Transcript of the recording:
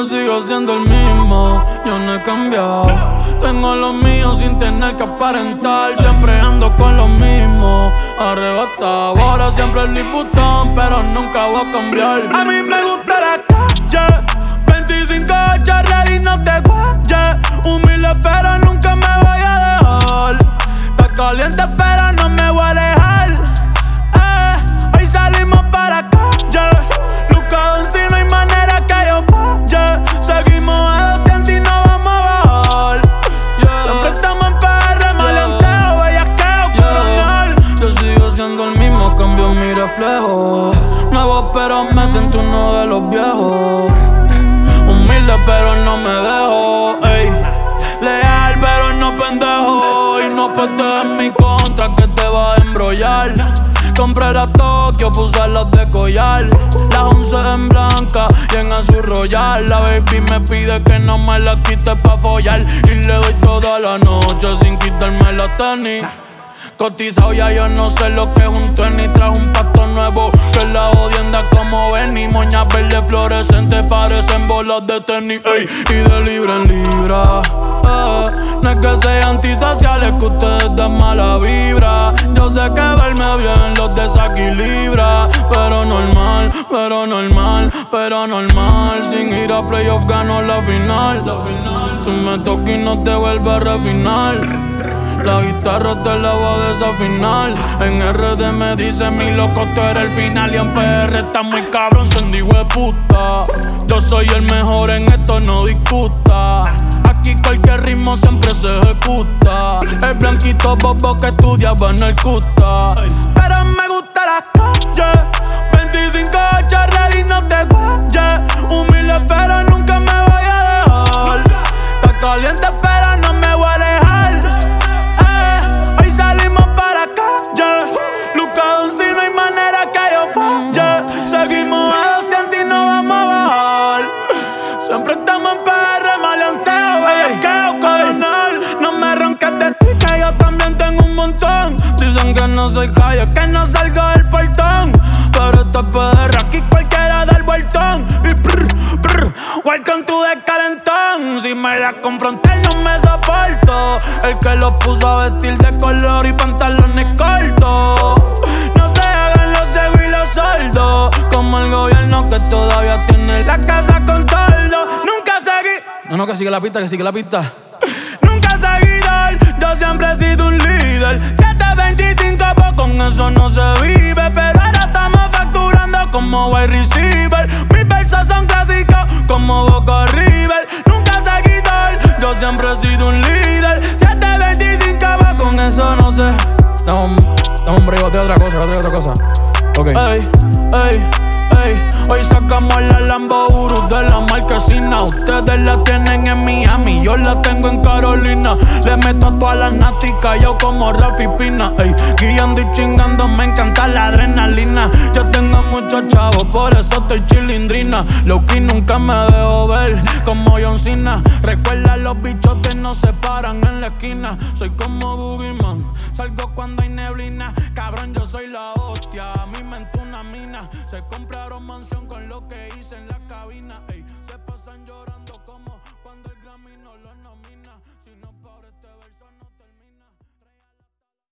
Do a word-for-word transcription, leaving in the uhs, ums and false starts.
Yo sigo siendo el mismo, yo no he cambiado. Tengo lo mío sin tener que aparentar. Siempre ando con lo mismo, arrebatado. Ahora siempre el Louis Vuitton, pero nunca voy a cambiar. A mí me gusta la calle, veinticinco ocho ready, no te guayes. Humilde pero nunca me voy a dejar. Está caliente pero no me voy a alejar. Eh, hoy salimos para la calle. Lucado si no hay manera que yo falle. Seguimos a doscientos y no vamos a bajar. Yeah. Siempre estamos en P R, maleanteo, bellaqueo, coronel. Yo sigo siendo el mismo, cambio mi reflejo. Nuevo pero me siento uno de los viejos. Humilde pero no me dejo, ey. Leal pero no pendejo. Y no puedes en mi contra que te va a embrollar. Compré la Tokio, puse las de collar. Las once en blanca y en azul royal. La baby me pide que no me la quite pa' follar. Y le doy toda la noche sin quitarme la tenis. Cotizado ya yo no sé lo que es un tenis. Trajo un pasto nuevo que la jodienda como Benny. Moñas verdes fluorescentes parecen bolas de tenis, ey. Y de libra en libra, eh. No es que sean antisociales, que ustedes den mala vibra. Yo sé que verme bien los desequilibra. Pero normal, pero normal, pero normal. Sin ir a playoff gano la final. Tú me tocas y no te vuelves a refinar. La guitarra te la voy a desafinar. En R D me dice mi loco, tú eres el final. Y en P R está muy cabrón, Sandy hueputa. Yo soy el mejor en esto, no discuta. Aquí cualquier ritmo siempre se ejecuta. El blanquito bobo que estudiaba en el Custa. Pero me gusta la calle, veinticinco ocho ready, no te guayes. Humilde pero nunca me voy a dejar. Está caliente pero no me voy a alejar. Seguimos a doscientos y no vamos a bajar. Siempre estamos en P R, maleanteo, bellaqueo, coronel. No me ronques de ti que yo también tengo un montón. Dicen que no soy calle, que no salgo del portón. Pero esto es P R, aquí cualquiera del vueltón. Y prr, prr, welcome to the calentón. Si me das con frontal no me soporto. El que lo puso a vestir de color y pantalones cortos. No se hagan los ciegos y los sordos, como el gobierno que todavía tiene la casa con toldo. Nunca seguí. No, no, que sigue la pista, que sigue la pista. Nunca seguidor, yo siempre he sido un líder. siete veinticinco, pues con eso no se vive. Pero ahora estamos facturando como wide receiver. Mis versos son clásicos como Boca River. Nunca seguidor, yo siempre he sido un líder. siete veinticinco, pues con eso no sé. Dame un break de otra cosa, otra, otra cosa. Ok. Ey, ey, ey. Hoy sacamos la Lambo Urus de la marquesina. Ustedes la tienen en Miami, yo la tengo en Carolina. Le meto a todas las náticas, yo como Rafi Pina. Ey, guiando y chingando, me encanta la adrenalina. Yo tengo muchos chavos, por eso estoy chilindrina. Loki nunca me dejo ver, como John Cena. Recuerda los bichos que nos separan en la esquina. Soy como Boogeyman, salgo cuando hay